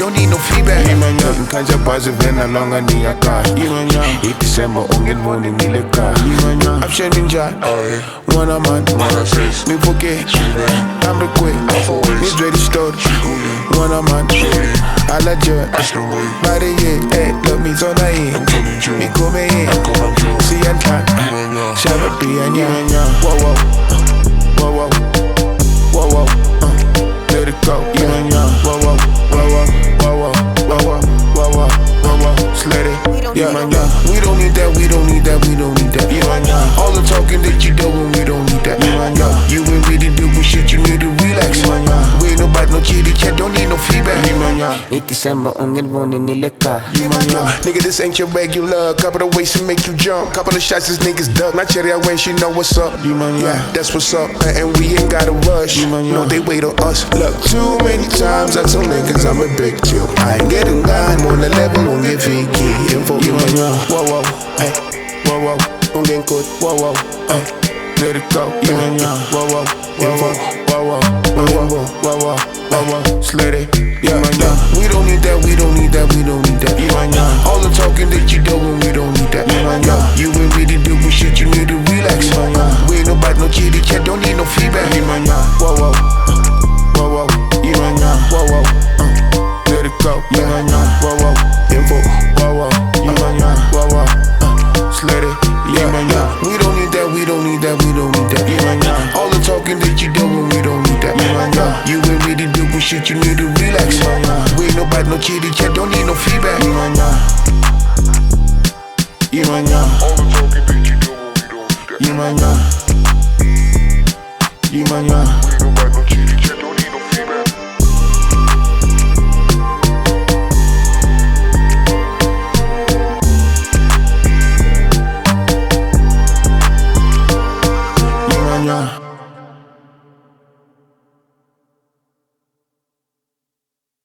don't need no feedback. Nothing kinds of positive and no longer need a car. It December, ungin morning, need a car. I'm shining jar, one a man, me forget, I'm the quick, me ready story, one a man, I like you, body yeah, hey, love me so nice, me come in, see and talk, shabba be and ya, whoa whoa, whoa whoa, whoa whoa, let it go, whoa whoa, whoa whoa, whoa whoa, whoa whoa, whoa whoa, sled it. Yeah, we don't need that, we don't need that, we don't need that. All the talking that you doing, we don't need that. You ain't really doing shit, you need to relax. We ain't nobody, no chitty chat, don't need no feedback. It December, ungin morning, need a car. Nigga, this ain't your regular. Couple of ways to make you jump. Couple of shots, this niggas duck. My cherry, I when she know what's up. Yeah, that's what's up. And we ain't gotta rush. No, they wait on us. Look, too many times I told niggas I'm a big deal. I ain't getting line on the level, won't get fake info. Whoa, whoa, hey, whoa, whoa, don't get good, whoa, whoa, let it go, whoa, whoa, whoa, whoa, whoa, whoa, whoa, whoa, slid it, we don't need that, we don't need that, we don't need that, all the talking that you doing, we don't need that, you ain't really doing shit, you need to relax, we ain't nobody, no chitty chat, don't need no feedback, whoa, whoa, whoa, whoa, whoa, whoa, let it go, whoa, whoa, info, whoa, whoa, whoa, whoa, sled it, we don't need that, we don't need that, we don't need that, all the talking that you doing, we don't need that, you ain't really doing shit, you need to relax, we ain't nobody, no chitty chat, don't need no feedback, all the talking that you doing, we don't need that, you